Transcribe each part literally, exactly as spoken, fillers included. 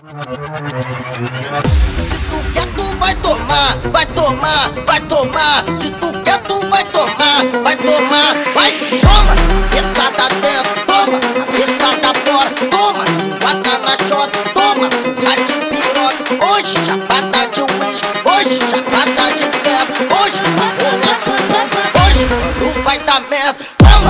Se tu quer, tu vai tomar, vai tomar, vai tomar. Se tu quer, tu vai tomar, vai tomar, vai. Toma, cabeçada dentro, toma, cabeçada fora, toma, bata na chota, toma, surra de piroca. Hoje, chapada de uísque, hoje, chapada de ferro, hoje, rola suruba, hoje, tu vai dar merda. Toma,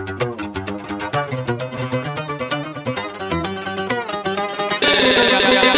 Yeah, yeah, yeah.